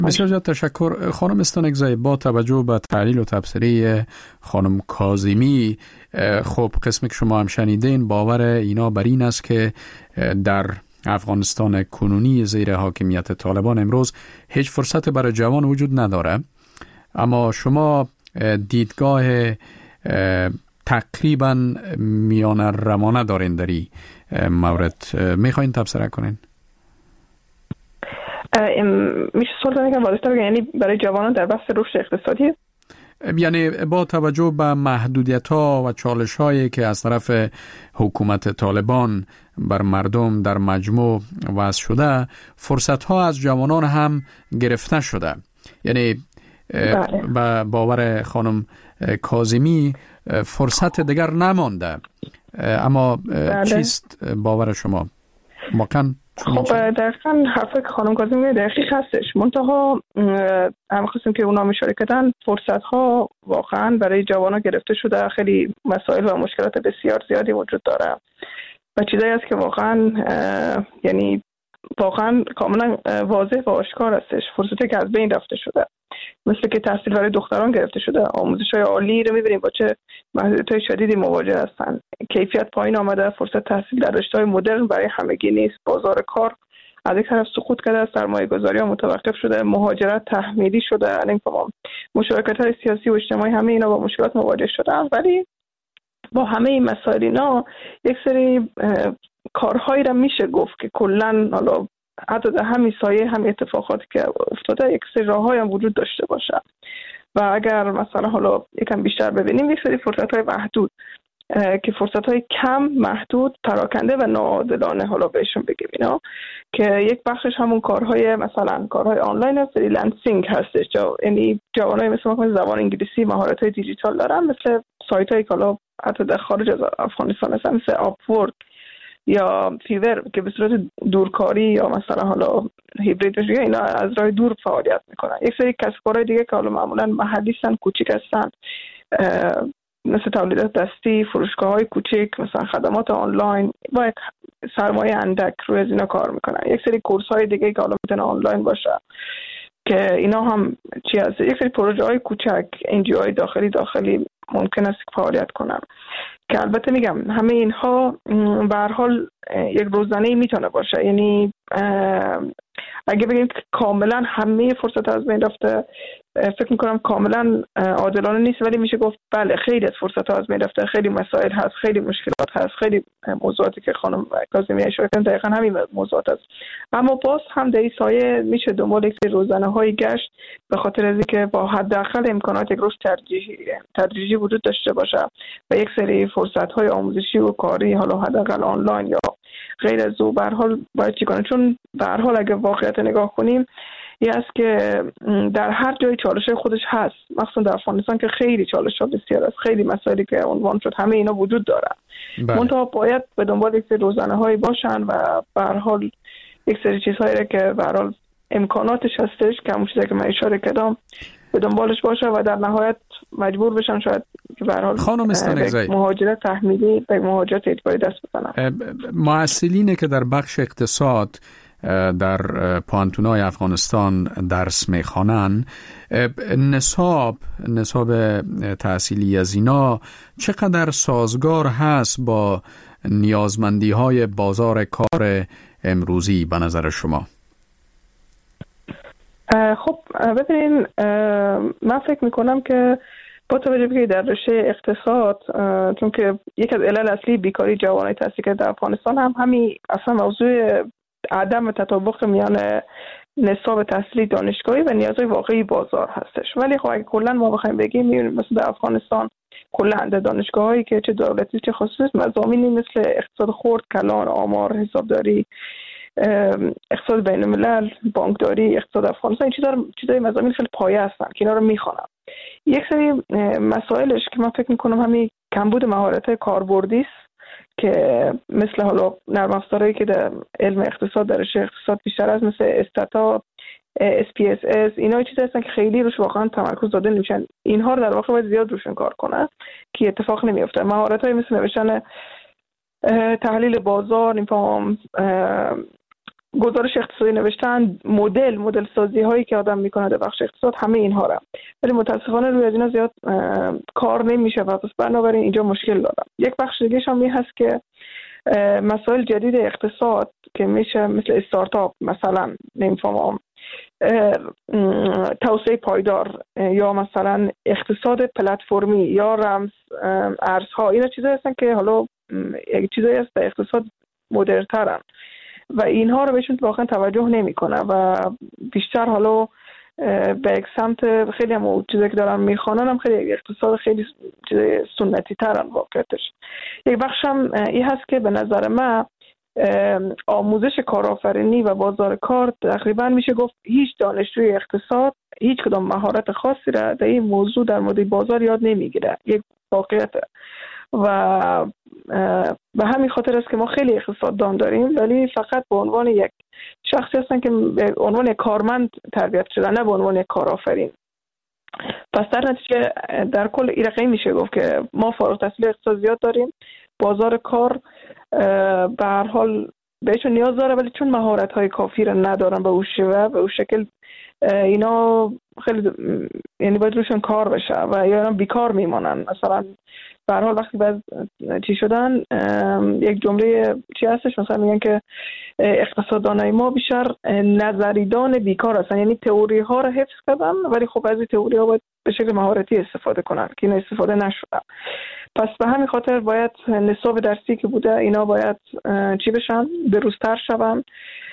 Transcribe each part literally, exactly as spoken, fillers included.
بسیار زیاد تشکر خانم استانکزی. با توجه به تحلیل و تبصره خانم کاظمی، خب قسمی که شما هم شنیدین، باور اینا بر این است که در افغانستان کنونی زیر حاکمیت طالبان امروز هیچ فرصت برای جوان وجود نداره، اما شما دیدگاه تقریبا میان روانه دارین در این مورد، میخواین تبصره کنین؟ میشه سوال کنید که واضح بگم یعنی برای جوانان در بحث رشد اقتصادی، یعنی با توجه به محدودیت‌ها و چالش‌هایی که از طرف حکومت طالبان بر مردم در مجموع وضع شده، فرصت‌ها از جوانان هم گرفته شده. یعنی با باور خانم کاظمی فرصت دیگر نمانده، اما بله. چیست باور شما؟ واقعا خب دقیقا حرفی که خانم کاظمی دقیق هستش، منتها هم خواستیم که اونا اشاره کردن فرصت ها واقعا برای جوانان گرفته شده، خیلی مسائل و مشکلات بسیار زیادی وجود داره و چیزایی است که واقعا یعنی واقعا کاملا واضح و آشکار هستش، فرصتی که از بین رفته شده، مثل که تحصیل برای دختران گرفته شده، آموزش‌های عالی رو می‌بینیم با چه محدودیت‌های شدیدی مواجه هستن، کیفیت پایین آمده، فرصت تحصیل در رشته‌های مدرن برای همگی نیست، بازار کار از یک طرف سقوط کرده، سرمایه‌گذاری‌ها متوقف شده، مهاجرت تحمیلی شده، یعنی تمام مشارکت‌های سیاسی و اجتماعی همه اینا با مشکلات مواجه شدن. ولی با همه این مسائل اینا یک سری کارهایی را میشه گفت که کلاً حالا حتی در همین سایه هم اتفاقاتی که افتاده یک سری راه‌های هم وجود داشته باشه و اگر مثلا حالا یکم بیشتر ببینیم یک سری فرصت‌های محدود که فرصت‌های کم، محدود، پراکنده و ناعادلانه حالا بهشون بگیم اینا، که یک بخشش همون کارهای مثلا کارهای آنلاین فریلنسینگ هستش، جا یعنی جوانای مثل ما که زبان انگلیسی، مهارت‌های دیجیتال دارن، مثل سایت‌های که حالا حتی در خارج از افغانستان هستن، مثل آپورک یا فیور که به صورت دورکاری یا مثلا حالا هیبرید بشه، اینا از راه دور فعالیت میکنن. یک سری کسب و کارهای دیگه که حالا معمولا محلی هستن، کوچیک هستن، مثل تولیدات دستی، فروشگاه‌های کوچیک، مثلا خدمات آنلاین با یک سرمایه اندک روی از اینا کار میکنن. یک سری کورس‌های دیگه که حالا میتونه آنلاین باشه که اینا هم چی هست، یک سری پروژه‌های کوچک، ان جی اوهای داخلی داخلی ممکن است فعالیت کنن که البته میگم همه اینها به هر حال یک روزانه‌ای میتونه باشه، یعنی اگه بگیم که کاملا همه فرصت از بین رفته، فکر میکنم کاملا عادلانه نیست، ولی میشه گفت بله خیلی از فرصت ها از بین رفته، خیلی مسائل هست، خیلی مشکلات هست، خیلی موضوعاتی که خانم کاظمی اشاره کردن دقیقاً همین موضوعات است، اما باز هم در این سایه میشه دنبال یک سری روزانه‌های گشت به خاطر از اینکه با حداقل امکانات یک رشد تدریجی تدریجی وجود داشته باشه و یک سری فرصت های آموزشی و کاری حالا حداقل آنلاین یا غیر از او به هر حال باید چی کنه، چون به هر حال اگه واقعیت نگاه کنیم این است که در هر جای چالش خودش هست، مخصوصا در افغانستان که خیلی چالش ها بسیار است، خیلی مسائلی که عنوان شد همه اینا وجود داره، منتها باید به دنبال یک سری روزانه‌هایی باشن و به هر حال یک سری چیزهایی که به هر حال امکاناتش هستش که همون چیزی که من اشاره کردم به دنبالش باشه و در نهایت مجبور بشن شاید به هر حال خانم استانکزی مهاجرت تحمیلی به مهاجرت اجباری دست بزنن. معسلینی که در بخش اقتصاد در پانتونای افغانستان درس میخوانن، نصاب نصاب تحصیلی از اینا چقدر سازگار هست با نیازمندی های بازار کار امروزی به نظر شما؟ خب ببینین، من فکر میکنم که با توجه به در رشته اقتصاد، چون که یک از علل اصلی بیکاری جوانای تحصیل کرده در افغانستان هم همین اصلا موضوع عدم تطابق میان نصاب تحصیلی دانشگاهی و نیازهای واقعی بازار هستش. ولی خب اگه کلا ما بخوایم بگیم، میبینیم مثلا در افغانستان کلا در دانشگاهایی که چه دولتی چه خصوصی مضامینی مثل اقتصاد خرد، کلان، آمار، حسابداری، اقتصاد بین الملل، بانکداری، اقتصاد افغانستان، این چیزا چیزای مضامین خیلی پایه هستن که اینا رو میخوانم. یک سری مسائلش که من فکر میکنم همین کمبود مهارت‌های کاربردی است که مثل حالا نرم افزارهایی که در علم اقتصاد در رشته اقتصاد بیشتر از مثل استاتا، اس پی اس اس، اینا چیزا هستن که خیلی روش واقعا تمرکز داده نمیشن. اینها رو در واقع باید زیاد روشون کار کنن که اتفاق نمیفته. مهارت‌های مثل نوشتن تحلیل بازار، نمی‌فهمم گزارش اقتصادی نوشتن، مدل مدل سازی هایی که آدم میکنه در بخش اقتصاد، همه اینها را، ولی متاسفانه روی از اینا زیاد کار نمیشه و پس بنابراین اینجا مشکل دارم. یک بخش دیگه هم این هست که مسائل جدید اقتصاد که میشه مثل استارتاپ، مثلا نمیفهمم توسعه پایدار یا مثلا اقتصاد پلتفرمی یا رمز ارزها، اینا چیزایی هستن که حالا یک چیزایی هست در اقتصاد مدرن‌ترن و اینها رو بهشون واقعا توجه نمیکنه و بیشتر حالا به یک سمت خیلی هم چیزایی که دارن میخوانن هم خیلی اقتصاد خیلی چیزای سنتی ترن واقعیتش. یک بخش هم این هست که به نظر من آموزش کارآفرینی و بازار کار تقریبا میشه گفت هیچ دانشجوی اقتصاد هیچ کدام مهارت خاصی را در این موضوع در مورد بازار یاد نمیگیره. یک واقعیت و به همین خاطر است که ما خیلی اقتصاددان داریم ولی فقط به عنوان یک شخصی هستن که به عنوان یک کارمند تربیت شدن، نه به عنوان یک کارآفرین. پس در نتیجه در کل این رقمی میشه گفت که ما فارغ التحصیل اقتصاد زیاد داریم، بازار کار به هر حال بهشون نیاز داره ولی چون مهارت های کافی را ندارن به اون شیوه به اون شکل اینا خیلی یعنی باید روشون کار بشه و یا بیکار میمانن. مثلا به هر حال وقتی بعد چی شدن یک جمله چی هستش مثلا میگن که اقتصاددانای ما بیشتر نظریدان بیکار هستن، یعنی تئوری ها رو حفظ کردن ولی خب از این تئوری ها باید به شکل مهارتی استفاده کنن که اینا استفاده نشدن. پس به همین خاطر باید نصاب درسی که بوده اینا باید چی بشن، بروزتر شون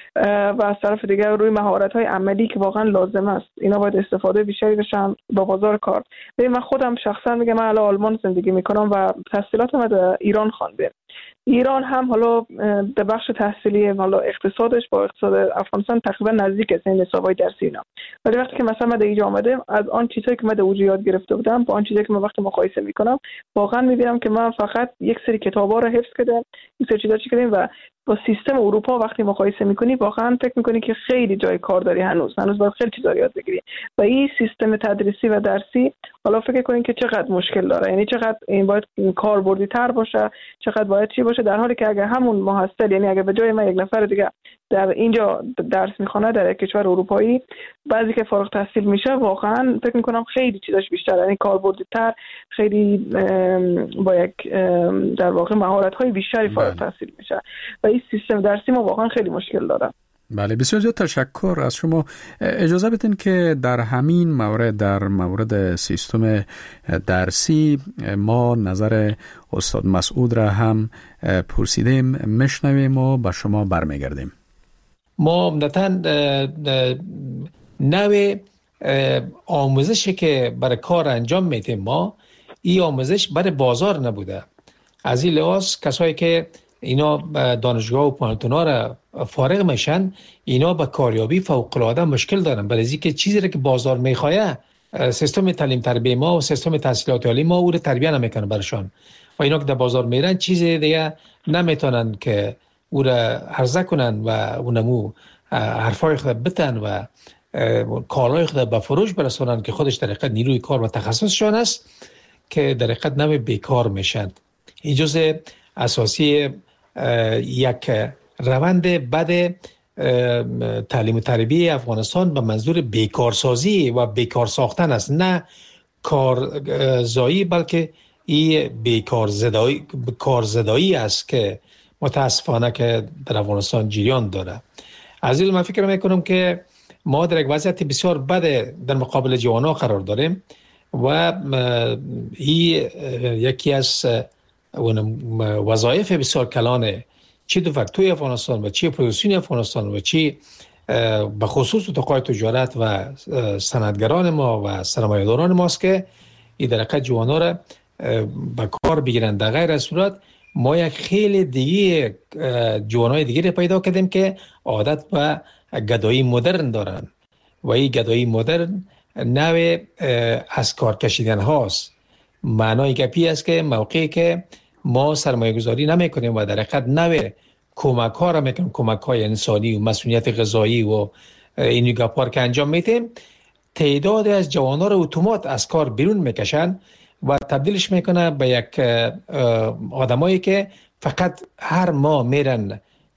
و از طرف دیگر روی مهارت‌های عملی که واقعا لازم است اینا باید استفاده بیشتری بشن با بازار کار. ببین من خودم شخصا میگم من الان آلمان زندگی میکنم و تحصیلاتم در ایران خوانده. ایران هم حالا در بخش تحصیلی حالا اقتصادش با اقتصاد افغانستان تقریبا نزدیک است این نصاب‌های درسی اینا. ولی وقتی که مثلا من در اینجا آمدم از آن چیزایی که من در اونجا یاد گرفته بودم با آن چیزایی که من وقتی مقایسه میکنم واقعا میبینم که من فقط یک سری کتابا رو حفظ کردم، یک سری چیزا چی کردم و با سیستم اروپا وقتی مقایسه میکنی واقعا فکر میکنی که خیلی جای کار داری، هنوز هنوز باید خیلی چیزا یاد بگیری و این سیستم تدریسی و درسی حالا فکر کنین که چقدر مشکل داره، یعنی چقدر این باید کاربردی تر باشه، چقدر باید چی باشه، در حالی که اگر همون محصل یعنی اگر به جای من یک نفر دیگه در اینجا درس میخونه در یک کشور اروپایی بعضی که فارغ التحصیل میشه واقعا فکر میکنم خیلی چیزاش بیشتره، یعنی کاربردی تر، خیلی با یک در واقع مهارت های بیشتری فارغ التحصیل میشه و این سیستم درسی ما واقعا خیلی مشکل داره. بله بسیار زیاد تشکر از شما. اجازه بدین که در همین مورد در مورد سیستم درسی ما نظر استاد مسعود را هم پرسیدیم، مشنویم و با شما برمیگردیم. ما عمدتاً نوع آموزشی که برای کار انجام میدیم ما این آموزش برای بازار نبوده. از این لحاظ کسایی که اینا دانشگاه و پانتونا را فارغ میشن اینا با کاریابی فوق‌العاده مشکل دارن، برای اینکه چیزی را که بازار میخواه سیستم تعلیم تربیه ما و سیستم تحصیلات عالی ما او رو تربیه نمیکنه برشان و اینا که در بازار میرن چیز دیگه نمیتونن که او را عرضه کنن و اونمو حرفای خود بتن و کالای خود به فروش برسونن که خودش در حقیقت نیروی کار و تخصصشان است که در حقیقت نمی بیکار میشن. این جزء اساسی یک روند بد تعلیم و تربیه افغانستان به منظور بیکارسازی و بیکار ساختن است، نه کارزایی بلکه این بیکارزدایی کارزدایی است که متاسفانه که در افغانستان جریان داره. از این من فکر میکنم که ما در یک وضعیت بسیار بد در مقابل جوانان قرار داریم و این یکی از وظایف بسیار کلان چی دو توی افغانستان و چی پروژه افغانستان و چی به خصوص اتاقای تجارت و صنعتگران ما و سرمایه‌داران ماست که این در حقیقت جوانا را به کار بگیرن. در غیر از صورت ما یک خیلی دیگه جوانای دیگه پیدا کردیم که عادت به گدایی مدرن دارن و این گدایی مدرن نوع از کار کشیدن هاست. معنای گپی است که موقعی که ما سرمایه گذاری نمی کنیم و در حقیقت نوع کمک ها را میکنیم، کمک های انسانی و مسئولیت غذایی و این گپار که انجام میتیم، تعداد از جوانان را اتومات از کار بیرون میکشن و تبدیلش میکنه به یک آدمایی که فقط هر ماه میرن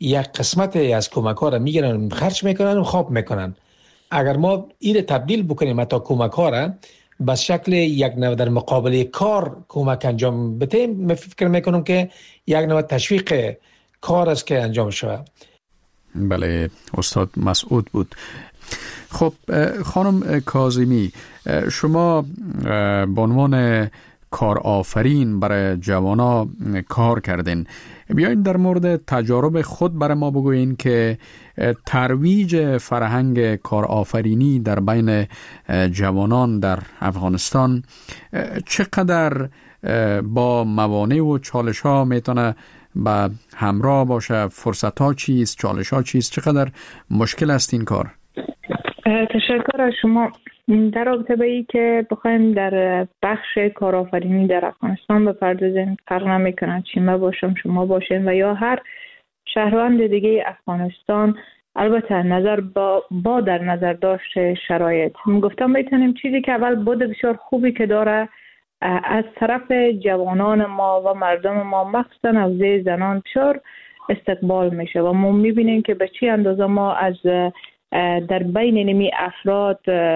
یک قسمت از کمک ها را میگیرن خرج میکنن و خواب میکنن. اگر ما این تبدیل بکنیم حتی کمک ها را به شکل یک نوع در مقابل کار کمک انجام بدیم، من فکر میکنم که یک نوع تشویق کار است که انجام شود. بله، استاد مسعود بود. خب خانم کاظمی، شما به عنوان کارآفرین برای جوانا کار کردین. بیاین در مورد تجارب خود برای ما بگوین که ترویج فرهنگ کارآفرینی در بین جوانان در افغانستان چقدر با موانع و چالش ها میتونه با همراه باشه؟ فرصت ها چیست؟ چالش ها چیست؟ چقدر مشکل است این کار؟ تشکر از شما. در رابطه با این که بخوایم در بخش کارآفرینی در افغانستان بپردازیم، فرق نمیکنه چی ما باشم شما باشیم و یا هر شهروند دیگه افغانستان، البته نظر با, با در نظر داشت شرایط. من گفتم میتونیم چیزی که اول بود بسیار خوبی که داره از طرف جوانان ما و مردم ما، مخصوصا حوزه زنان، بسیار استقبال میشه و ما میبینیم که به چی اندازه ما از در بین نمی افراد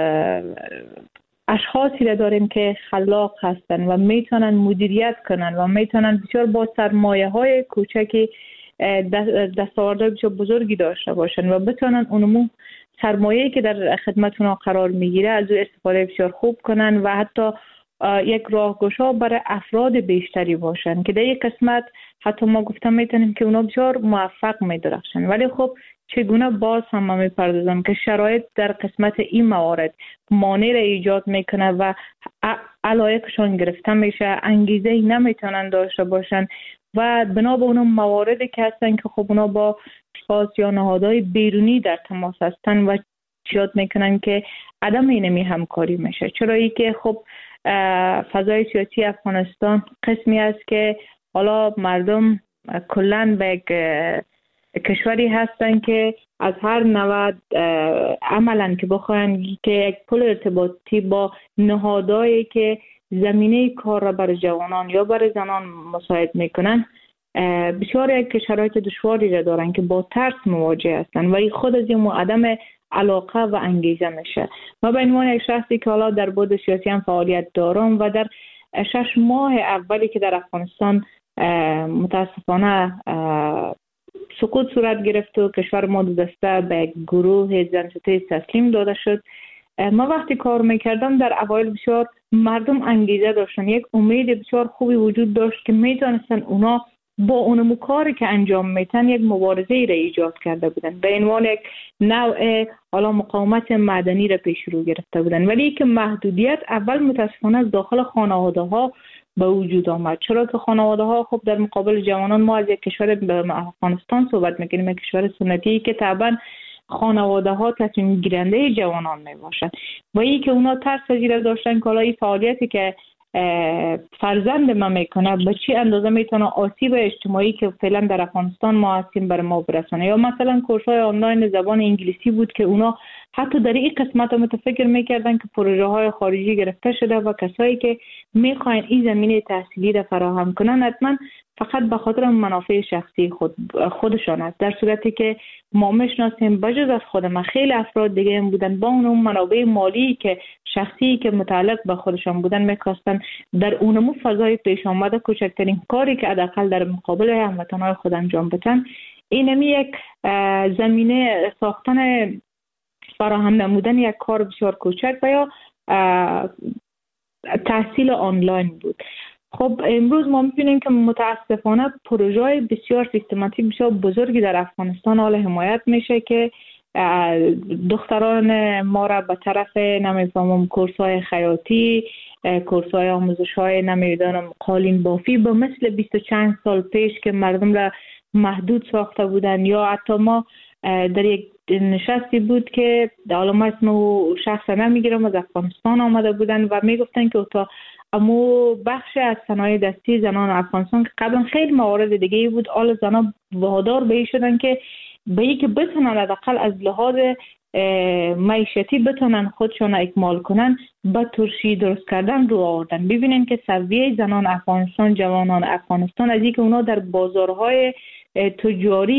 اشخاصی را داریم که خلاق هستن و میتونن مدیریت کنن و میتونن بسیار با سرمایه های کوچکی دستاوردهای بسیار بزرگی داشته باشن و بتونن اونمو سرمایه‌ای که در خدمت اونا قرار میگیره از او استفاده بسیار خوب کنن و حتی یک راهگشا برای افراد بیشتری باشن که در یک قسمت حتی ما گفتم میتونیم که اونا بسیار موفق میدرخشن. ولی خب چگونه باز هم من میپردازم که شرایط در قسمت این موارد مانع را ایجاد میکنه و علایقشان گرفته میشه، انگیزه ای نمیتونن داشته باشن و بنا به اون مواردی که هستن که خب اونا با اشخاص یا نهادهای بیرونی در تماس هستن و ایجاد میکنن که عدم اینمی همکاری میشه. چرا ای که خب فضای سیاسی افغانستان قسمی است که حالا مردم کلن به یک کشوری هستن که از هر نوع عملا که بخواین که یک پل ارتباطی با نهادهایی که زمینه کار را برای جوانان یا برای زنان مساعد میکنن، بسیار یک شرایط دشواری را دارن که با ترس مواجه هستن و خود از این عدم علاقه و انگیزه میشه. ما به عنوان یک شخصی که حالا در بود سیاسی هم فعالیت دارم و در شش ماه اولی که در افغانستان متاسفانه سقوط صورت گرفت و کشور ما دو دسته به یک گروه زنسته‌ای تسلیم داده شد، ما وقتی کار میکردم در اوایل بسیار مردم انگیزه داشتن، یک امید بسیار خوبی وجود داشت که میتونستن اونا با اونمو کاری که انجام میتن یک مبارزه را ایجاد کرده بودن، به عنوان یک نوع حالا مقاومت مدنی را پیش رو گرفته بودن. ولی که محدودیت اول متاسفانه از داخل خانواده ها به وجود آمد. چرا که خانواده ها خب در مقابل جوانان، ما از یک کشور به افغانستان صحبت میکنیم، یک کشور سنتی که طبعا خانواده ها تصمیم گیرنده جوانان می باشند و این که اونا ترس از این داشتن که حالا این فعالیتی که فرزند ما میکنه به چی اندازه میتونه آسیب اجتماعی که فعلا در افغانستان ما هستیم بر ما برسونه. یا مثلا کورس‌های آنلاین زبان انگلیسی بود که اونا حتی در این قسمت هم متفکر میکردن که پروژه های خارجی گرفته شده و کسایی که میخواین این زمینه تحصیلی را فراهم کنن حتما فقط به خاطر منافع شخصی خود خودشان است، در صورتی که ما میشناسیم بجز از خود ما خیلی افراد دیگه هم بودن با اون منابع مالی که شخصی که متعلق به خودشان بودن میخواستن در اونمو فضای پیش آمده کوچکترین کاری که حداقل در مقابل هموطنان خود انجام بدن، اینمی یک زمینه ساختن فراهم نمودن یک کار بسیار کوچک و یا تحصیل آنلاین بود. خب امروز ما می‌بینیم که متاسفانه پروژه‌های بسیار سیستماتیک بسیار بزرگی در افغانستان حال حمایت میشه که دختران ما را به طرف نمیفهمم کورس‌های خیاطی، کورس‌های آموزش‌های نمیدونم قالین بافی به مثل بیست و چند سال پیش که مردم را محدود ساخته بودن، یا حتی ما در یک نشستی بود که حالا ما اسم شخص نمیگیرم از افغانستان آمده بودن و میگفتن که تا امو بخش از صنایع دستی زنان افغانستان که قبلا خیلی موارد دیگه بود، آل زنان وادار به این شدن که به این که بتونن حداقل از لحاظ معیشتی بتونن خودشون اکمال کنن با ترشی درست کردن رو آوردن. ببینن که سویه زنان افغانستان، جوانان افغانستان از اینکه اونا در بازارهای تجاری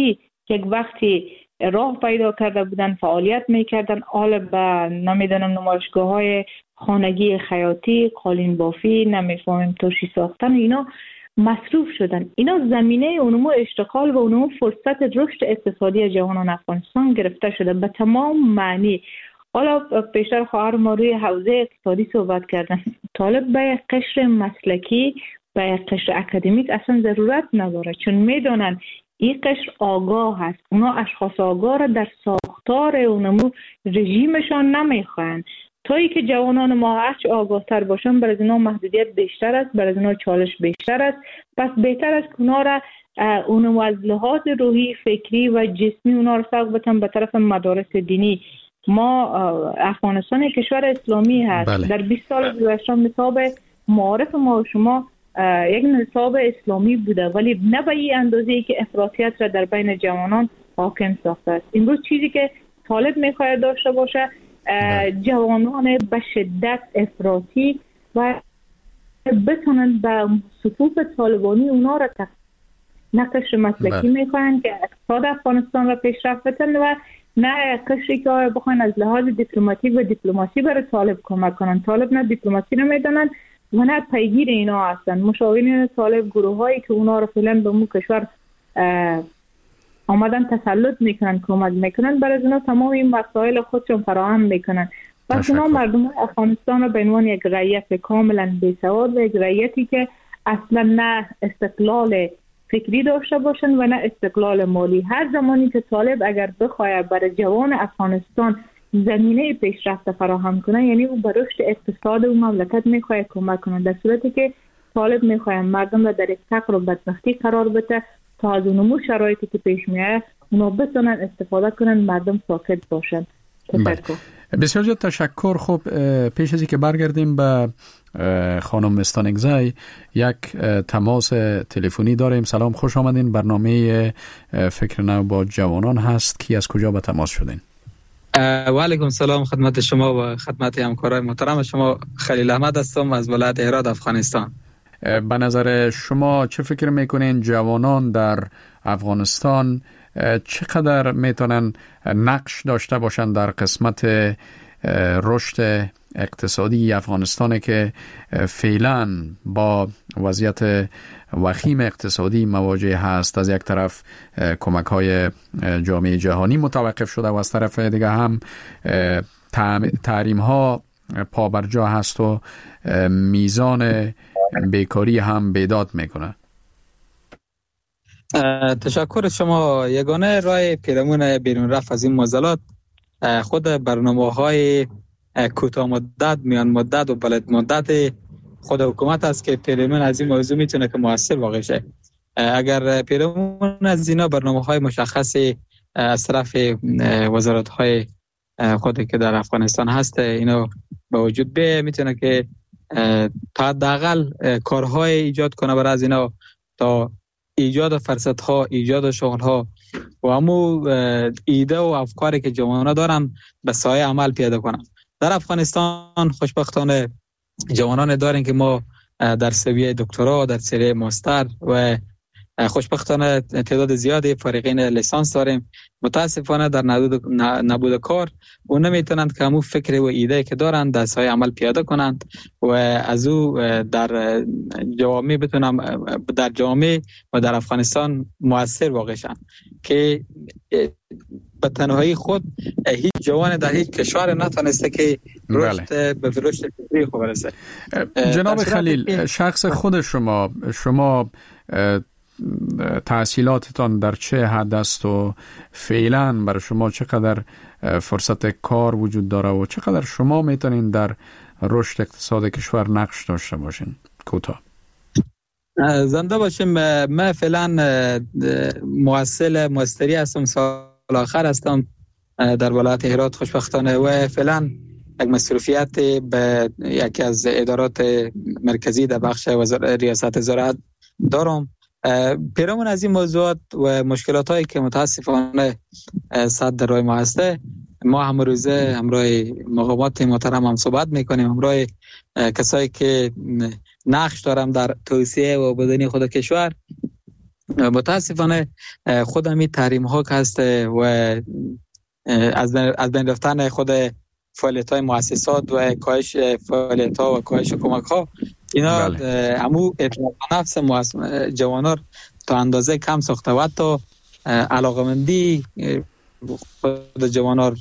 یک وقتی راه پیدا کرده بودن، فعالیت میکردن، حالا به نمیدونم نمایشگاه های خانگی خیاطی، قالین بافی، نمیفهمیم ترشی ساختن، اینا مصروف شدن. اینا زمینه اونمو اشتغال و اونمو فرصت رشد اقتصادی جوانان افغانستان گرفته شده به تمام معنی. حالا پیشتر خواهر ما روی حوزه اقتصادی صحبت کردن. طالب به یک قشر مسلکی، به یک قشر اکادمیک اصلا ضرورت نداره، چون میدونن این قشر آگاه هست. اونا اشخاص آگاه را در ساختار اونمو رژیمشان نمیخواین. تا ای که جوانان ما هرچی آگاه تر باشن، برای اینا محدودیت بیشتر است، برای اینا چالش بیشتر است. پس بهتر است که اونا را اونمو از لحاظ روحی، فکری و جسمی اونا را سوق بتن به طرف مدارس دینی. ما افغانستان یک کشور اسلامی هست. بله. در بیست سال گذشته نصاب معارف ما و شما یک نصاب اسلامی بوده، ولی نه به این اندازه‌ای که افراطیت را در بین جوانان حاکم ساخته است. امروز چیزی که طالب می‌خواهد داشته باشه جوانان به شدت افراطی و بتونن به صفوف طالبانی اونا را نقش مسلکی می‌خواهند که اقتصاد افغانستان را پیشرفت بدن و نه کشی که بخواین از لحاظ دیپلماتیک و دیپلماسی برای طالب کمک کنن. طالب نه دیپلماسی نمیدونن و نه پیگیر اینا هستن. مشاورین طالب، گروه هایی که اونا رو فعلا به مو کشور آمدن تسلط میکنن، کمک میکنن، برای اونا تمام این مسائل خودشون فراهم میکنن. پس اونا مردم افغانستان رو به عنوان یک رعیت کاملا بی‌سواد و یک رعیتی که اصلا نه استقلال فکری داشته باشن و نه استقلال مالی. هر زمانی که طالب اگر بخواد برای جوان افغانستان زمینه پیشرفت فراهم کنه، یعنی او به رشد اقتصاد و مملکت میخواد کمک کنه، در صورتی که طالب میخواد مردم را در یک فقر و بدبختی قرار بده تا از اونمو شرایطی که پیش میاد اونا بتونن استفاده کنن، مردم ساکت باشن. تشکر. بسیار زیاد تشکر. خب پیش از اینکه برگردیم به خانم استانگزی، یک تماس تلفنی داریم. سلام، خوش آمدین. برنامه فکر نو با جوانان هست. کی از کجا به تماس شدین؟ و علیکم سلام خدمت شما و خدمت همکارای محترم شما. خلیل احمد هستم از ولایت هرات افغانستان. به نظر شما چه فکر میکنین جوانان در افغانستان چقدر میتونن نقش داشته باشند در قسمت رشد اقتصادی افغانستان که فعلا با وضعیت وخیم اقتصادی مواجه هست؟ از یک طرف کمک های جامعه جهانی متوقف شده و از طرف دیگه هم تحریم ها پابرجا هست و میزان بیکاری هم بیداد میکنه. تشکر شما. یگانه راه پیرامون بیرون رفت از این معضلات خود برنامه‌های کوتاه مدت، میان مدت و بلند مدت خود حکومت است که پیرامون از این موضوع میتونه که موثر واقع شه. اگر پیرامون از اینا برنامه‌های مشخصی از طرف وزارت‌های خودی که در افغانستان هست اینا به وجود بیه، میتونه که تا حداقل کارهای ایجاد کنه برای از اینا تا ایجاد فرصت‌ها، ایجاد شغل‌ها و همو ایده و افکاری که جوانان دارن به سایه عمل پیاده کنن. در افغانستان خوشبختانه جوانان داریم که ما در سویه دکترا، در سویه ماستر و خوشبختانه تعداد زیادی فارغین لیسانس داریم. متاسفانه در نبود کار و نمیتونند که همون فکر و ایده که دارند در سایه عمل پیاده کنند و از او در جامعه بتونم در جامعه و در افغانستان مؤثر واقع شن که به تنهایی خود هیچ جوان در هیچ کشور نتونسته که رشد به رشد فکری خوب برسه. جناب خلیل، شخص خود شما شما تحصیلاتتان در چه حد است و فعلا برای شما چقدر فرصت کار وجود داره و چقدر شما میتونین در رشد اقتصاد کشور نقش داشته باشین؟ کوتاه. زنده باشیم. من فعلا محصل ماستری هستم، سال آخر هستم در ولایت هرات خوشبختانه و فعلا یک مسئولیت به یکی از ادارات مرکزی در بخش ریاست زراعت دارم. پیرامون از این موضوعات و مشکلات هایی که متاسفانه صد در راه ما هسته، ما هم روزه همراه مقامات محترم هم صحبت میکنیم، همراه کسایی که نقش دارم در توسعه و بدنی خود کشور متاسفانه خود همین تحریم ها که هست و از از بین رفتن خود فعالیت های مؤسسات و کاهش فعالیت ها و کاهش کمک ها، اینا همو اعتماد به نفس جوانان تا اندازه کم ساخته و حتی علاقمندی خود جوانان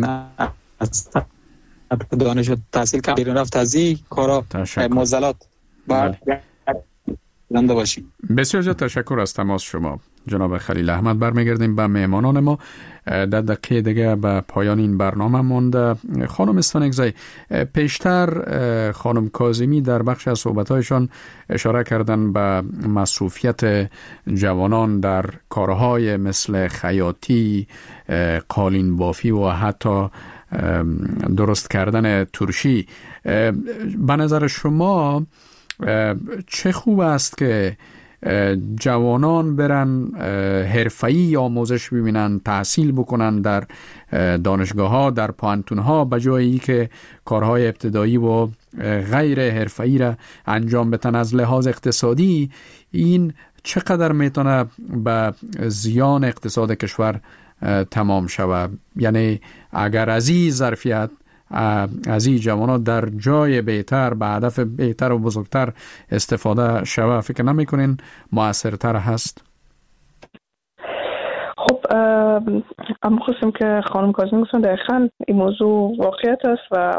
دانش و تحصیل کم بیرون رفت از این کارا معضلات باید زنده باشیم. بسیار زیاد تشکر از تماس شما جناب خلیل احمد. برمیگردیم به مهمانان ما. در دقیقه دیگه به پایان این برنامه مونده. خانم استانکزی، پیشتر خانم کاظمی در بخش از صحبت‌هایشان اشاره کردن به مصروفیت جوانان در کارهای مثل خیاطی، قالین بافی و حتی درست کردن ترشی. به نظر شما چه خوب است که جوانان برن حرفه‌ای آموزش ببینن، تحصیل بکنن در دانشگاه ها، در پوهنتون ها، به جایی که کارهای ابتدایی و غیر حرفه‌ای را انجام بدن؟ از لحاظ اقتصادی این چقدر میتونه به زیان اقتصاد کشور تمام شود؟ یعنی اگر از این ظرفیت از این جوانان در جای بهتر به هدف بهتر و بزرگتر استفاده شود، فکر نمی‌کنین موثرتر هست؟ خب اما خواستم که خانم کاظمی گفتن دقیقاً این موضوع واقعیت است و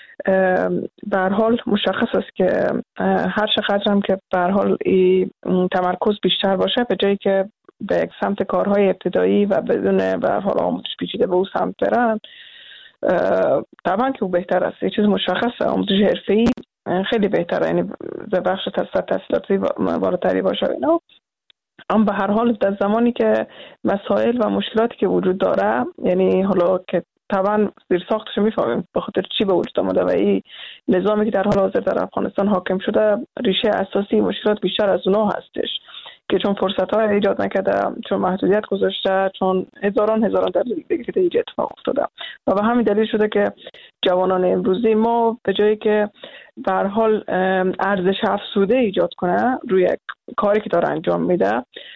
به هر حال مشخص است که هر چقدر هم که به هر حال تمرکز بیشتر باشه به جایی که به سمت کارهای ابتدایی و بدون به هر حال آموزش پیچیده به اون سمت برن، طبعا که او بهتر است. یه چیز مشخصه، آموزش حرفه‌ای خیلی بهتره، یعنی به بخش تحصیلاتی بالاتری باشه اینا. اما به هر حال در زمانی که مسائل و مشکلاتی که وجود داره، یعنی حالا که طبعا زیر ساختش میفهمیم به خاطر چی به وجود آمده و این نظامی که در حال حاضر در افغانستان حاکم شده، ریشه اساسی مشکلات بیشتر از اونها هستش که چون فرصت های ایجاد نکرده، چون محدودیت گذاشته، چون هزاران هزاران دلیل دیگه که دیگه اتفاق افتاده و به همین دلیل شده که جوانان امروزی ما به جایی که به هر حال ارزش افزوده ایجاد کنه روی کاری که داره انجام میده،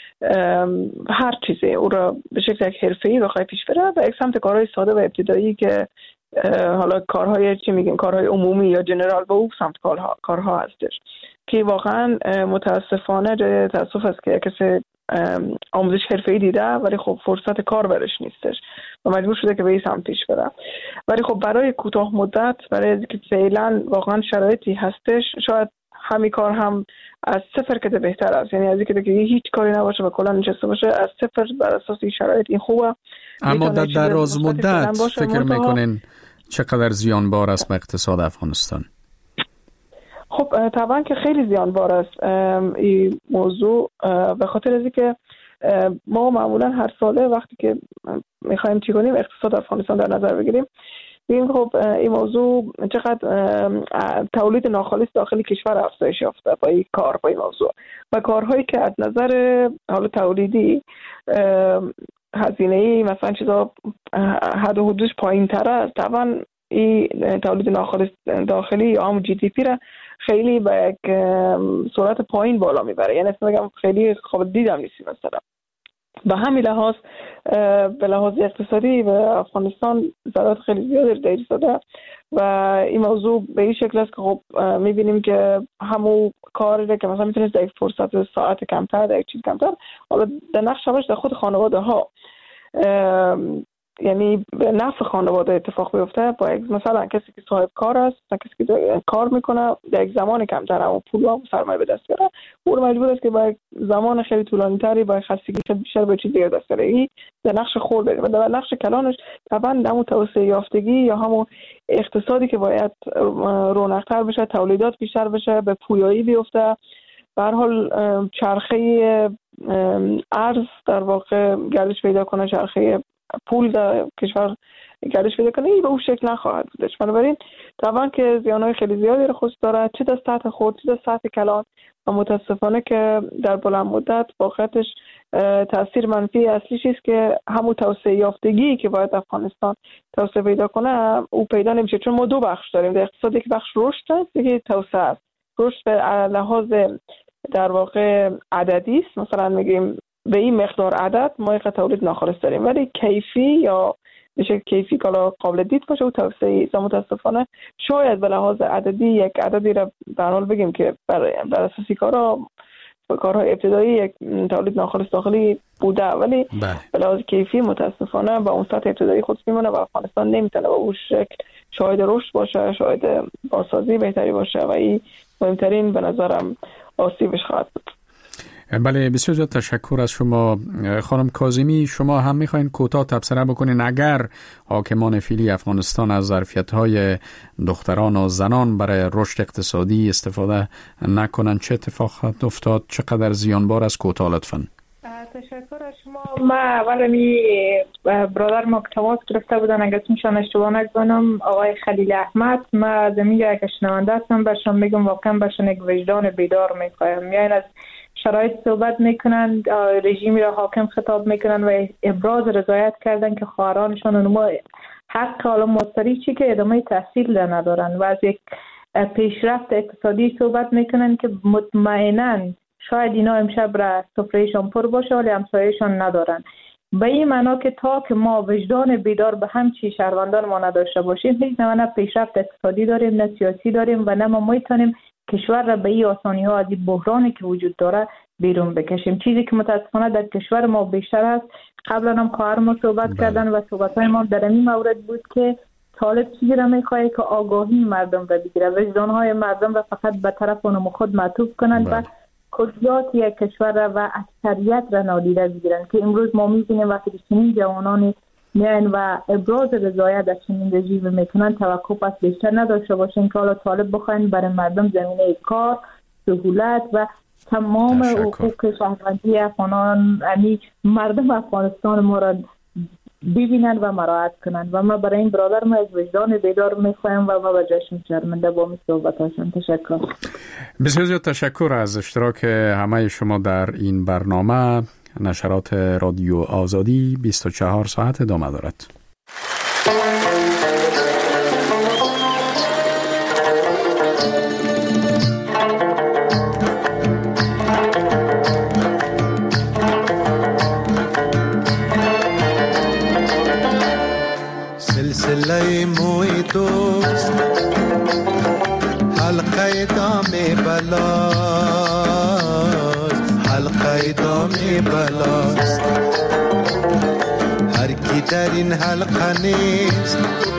هر چیزی او را به شکل یک حرفه‌ای بخواد پیش بره و یک سمت کارهای ساده و ابتدایی که حالا کارهای چی میگیم کارهای عمومی یا جنرال به اون سمت کارها کارها هستش که واقعا متاسفانه تاسف است که کسی آموزش حرفه‌ای دیده ولی خب فرصت کار برش نیستش و مجبور شده که به این سمت پیش بره. ولی خب برای کوتاه مدت، برای اینکه فعلا واقعا شرایطی هستش، شاید همین کار هم از صفر که بهتر است، یعنی از اینکه دیگه هیچ کاری نباشه و کلا نشسته باشه، از صفر بر اساس این شرایط این خوبه. اما در دراز مدت فکر میکنین چقدر زیانبار است به اقتصاد افغانستان؟ خب طبعا که خیلی زیانبار است این موضوع، به خاطر از اینکه ما معمولا هر ساله وقتی که میخوایم چی کنیم اقتصاد افغانستان در نظر بگیریم، ببین خب این موضوع چقدر تولید ناخالص داخلی کشور افزایش یافته با این کار، با این موضوع و کارهایی که از نظر حالا تولیدی هزینه‌ای مثلا چیزا حد و حدودش پایین‌تر است، طبعا این تولید ناخالص داخلی یا هم جی دی پی را خیلی به یک سرعت پایین بالا میبره، یعنی اصلا بگم خیلی قابل دیدم نیست مثلا. به همین لحاظ به لحاظ اقتصادی و افغانستان ضررات خیلی زیادی در ایستاده و این موضوع به این شکل است که خب میبینیم که همون کاری که مثلا میتونست در یک فرصت ساعت کمتر، در یک چیز کمتر، حالا در نقش همش در خود خانواده ها، یعنی به نفع خانواده اتفاق بیفته. با مثلا کسی که صاحب کار است، کسی که کار میکنه در یک زمان کمتر اما پول و سرمایه به دست بیاره، او مجبور است که با زمان خیلی طولانی تری با خستگی خیلی بیشتر به چیز دیگه دست بیاره. این در نقش خورد و در نقش کلانش طبعا همون توسعه یافتگی یا همون اقتصادی که باید رونق‌تر بشه، تولیدات بیشتر بشه، به پویایی بیفته، به هر حال چرخه ارز در واقع گردش پیدا کنه، چرخه پول در کشور گردش پیدا کنه، این به اون شکل نخواهد بودش. بنابراین طبعا که زیانهای خیلی زیادی رو خود داره، چه در سطح خود چه در سطح کلان و متاسفانه که در بلند مدت واقعیتش تاثیر منفی اصلیش است که همون توسعه یافتگی که باید افغانستان توسعه پیدا کنه او پیدا نمیشه، چون ما دو بخش داریم در اقتصاد. یک بخش رشد است، یکی توسعه است. رشد به لحاظ در واقع عددی است، مثلا میگیم به این مقدار عدد ما یک تولید ناخالص داریم، ولی کیفی یا بشه کیفی کالا قابل دید باشه و توسعه است. متاسفانه شاید به لحاظ عددی یک عددی را در حال بگیم که بر, بر اساسی کارا کارهای ابتدایی یک تولید ناخالص داخلی بوده، ولی به لحاظ کیفی متاسفانه با اون سطح ابتدایی خود میمونه و افغانستان نمیتونه با اون شکل شاهد رشد باشه، شاهد بازسازی بهتری باشه و این مهمترین به نظرم آسیبش خواهد بود. بله، بسیار زیاد تشکر از شما خانم کاظمی. شما هم میخواین کوتاه تبصره بکنین اگر حاکمان فعلی افغانستان از ظرفیت‌های دختران و زنان برای رشد اقتصادی استفاده نکنن چه اتفاق خواهد افتاد؟ چقدر زیانبار از کوتاه لطفاً؟ تشکر از شما. ما اولی برادر ما که تماس گرفته بودن، اگر چون اشتباه نکنم آقای خلیل احمد، ما از این یک شنونده هستم، برشان میگم واقعا برشان یک وجدان بیدار میخوایم، یعنی از شرایط صحبت میکنن، رژیمی را حاکم خطاب میکنن و ابراز رضایت کردن که خواهرانشان اونما حق حالا مستری چی که ادامه تحصیل ندارن و از یک پیشرفت اقتصادی صحبت میکنن که مطمئناً شاید اینا امشب را سفرهشان پر باشه ولی همسایه‌شان ندارن. به این معنا که تا که ما وجدان بیدار به همچی شهروندان ما نداشته باشیم، هیچ نه پیشرفت اقتصادی داریم نه سیاسی داریم و نه ما میتونیم کشور را به این آسانی ها از این بحرانی که وجود داره بیرون بکشیم. چیزی که متاسفانه در کشور ما بیشتر است. قبلا هم خواهر ما صحبت بله. کردن و صحبت های ما در این مورد بود که طالب چیزی را میخواهی که آگاهی مردم را بگیره، وجدان های مردم را فقط به طرف اونم خود معطوف کنند بله. و کلیات یک کشور را و اکثریت را نادیده بگیرن که امروز ما میبینیم وقتی چنین جوانانی میان و ابراز رضایت از چنین رژیم میکنن، توقع پس بیشتر نداشته باشین که حالا طالب بخواین برای مردم زمینه کار، سهولت و تمام حقوق شهروندی افغانان، یعنی مردم افغانستان ما را ببینن و مراعات کنن و ما برای این برادر ما از وجدان بیدار میخوایم و ما به جشن شرمنده با می صحبتاشون. تشکر. بسیار زیاد تشکر از اشتراک همه شما در این برنامه. نشرات رادیو آزادی بیست و چهار ساعت ادامه دارد. سلسله موی دوست حلقه دام بلاست، حلقه دام بلاست، هر کی در این حلقه نیست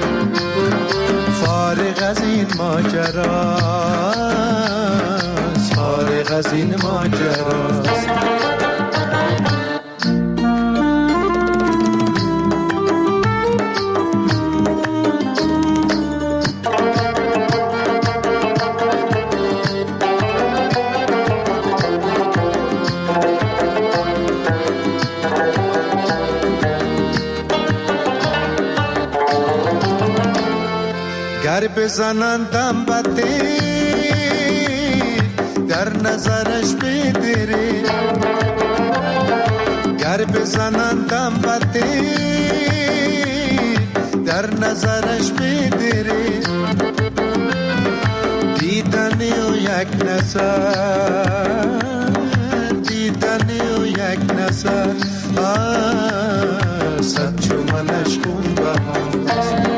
فارغ از این ماجراست، فارغ از این ماجراست. گر بزنندم بده در نظرش بدره، گر بزنندم بده در نظرش بدره، دیدنی و یک نظر، دیدنی و یک نظر صد چومنش کن بهاست.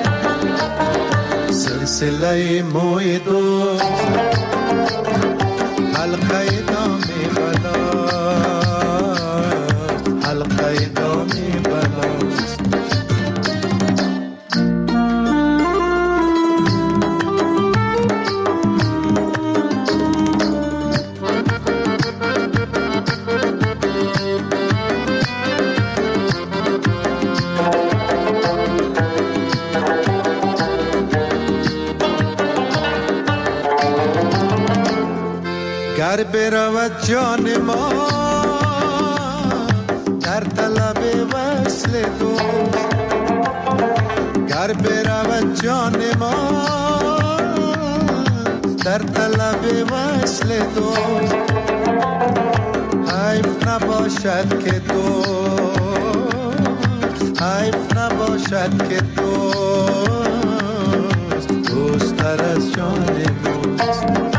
سلسله موی دوست حلقه دام بلاست، حلقه دام بلاست. گر برود جان ما در طلب وصل دوست، گر برود جان ما در طلب وصل دوست، حیف نباشد که دوست، حیف نباشد که دوست دوست تر از جان دوست.